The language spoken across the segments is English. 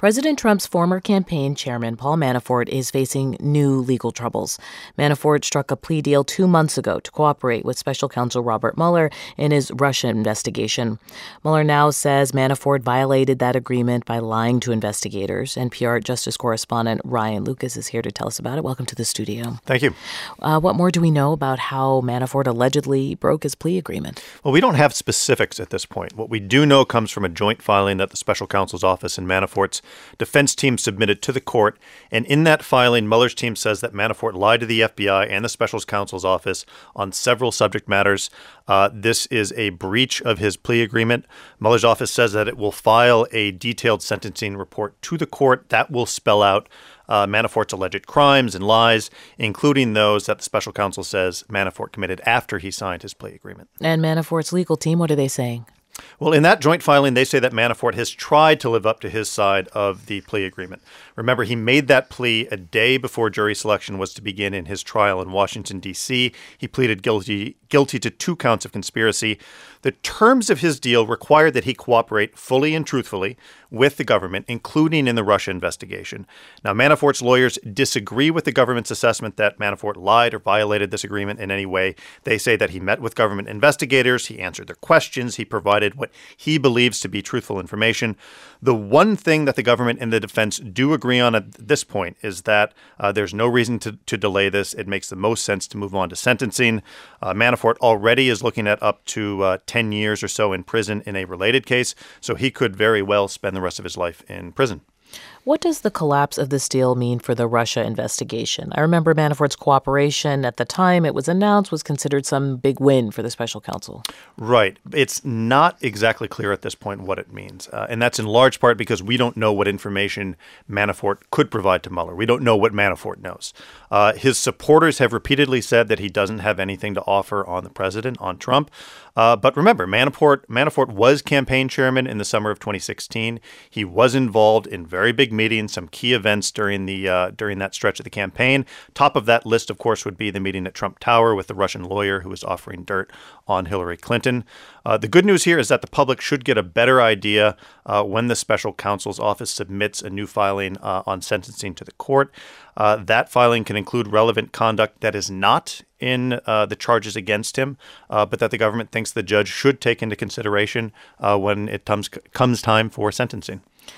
President Trump's former campaign chairman, Paul Manafort, is facing new legal troubles. Manafort struck a plea deal 2 months ago to cooperate with special counsel Robert Mueller in his Russia investigation. Mueller now says Manafort violated that agreement by lying to investigators. NPR Justice correspondent Ryan Lucas is here to tell us about it. Welcome to the studio. Thank you. What more do we know about how Manafort allegedly broke his plea agreement? Well, we don't have specifics at this point. What we do know comes from a joint filing that the special counsel's office and Manafort's defense team submitted to the court. And in that filing, Mueller's team says that Manafort lied to the FBI and the special counsel's office on several subject matters. This is a breach of his plea agreement. Mueller's office says that it will file a detailed sentencing report to the court that will spell out Manafort's alleged crimes and lies, including those that the special counsel says Manafort committed after he signed his plea agreement. And Manafort's legal team, what are they saying? Well, in that joint filing, they say that Manafort has tried to live up to his side of the plea agreement. Remember, he made that plea a day before jury selection was to begin in his trial in Washington, D.C. He pleaded guilty to 2 counts of conspiracy. The terms of his deal require that he cooperate fully and truthfully with the government, including in the Russia investigation. Now, Manafort's lawyers disagree with the government's assessment that Manafort lied or violated this agreement in any way. They say that he met with government investigators, he answered their questions, he provided what he believes to be truthful information. The one thing that the government and the defense do agree on at this point is that there's no reason to delay this. It makes the most sense to move on to sentencing. Manafort already is looking at up to 10 years or so in prison in a related case, so he could very well spend the rest of his life in prison. What does the collapse of this deal mean for the Russia investigation? I remember Manafort's cooperation at the time it was announced was considered some big win for the special counsel. Right. It's not exactly clear at this point what it means. And that's in large part because we don't know what information Manafort could provide to Mueller. We don't know what Manafort knows. His supporters have repeatedly said that he doesn't have anything to offer on the president, on Trump. But remember, Manafort was campaign chairman in the summer of 2016. He was involved in very big meetings, some key events during that stretch of the campaign. Top of that list, of course, would be the meeting at Trump Tower with the Russian lawyer who was offering dirt on Hillary Clinton. The good news here is that the public should get a better idea when the special counsel's office submits a new filing on sentencing to the court. That filing can include relevant conduct that is not in the charges against him, but that the government thinks the judge should take into consideration when it comes time for sentencing.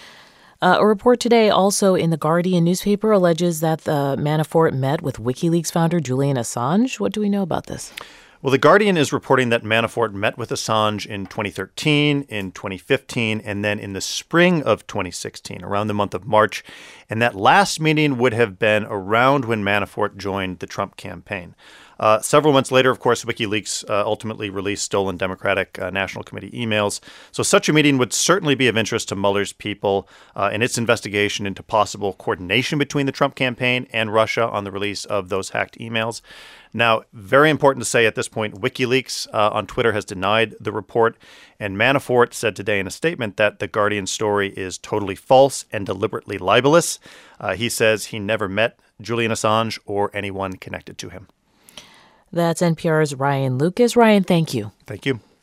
A report today also in The Guardian newspaper alleges that Manafort met with WikiLeaks founder Julian Assange. What do we know about this? Well, The Guardian is reporting that Manafort met with Assange in 2013, in 2015, and then in the spring of 2016, around the month of March. And that last meeting would have been around when Manafort joined the Trump campaign. Several months later, of course, WikiLeaks ultimately released stolen Democratic National Committee emails. So such a meeting would certainly be of interest to Mueller's people in its investigation into possible coordination between the Trump campaign and Russia on the release of those hacked emails. Now, very important to say at this point, WikiLeaks on Twitter has denied the report, and Manafort said today in a statement that the Guardian story is totally false and deliberately libelous. He says he never met Julian Assange or anyone connected to him. That's NPR's Ryan Lucas. Ryan, thank you. Thank you.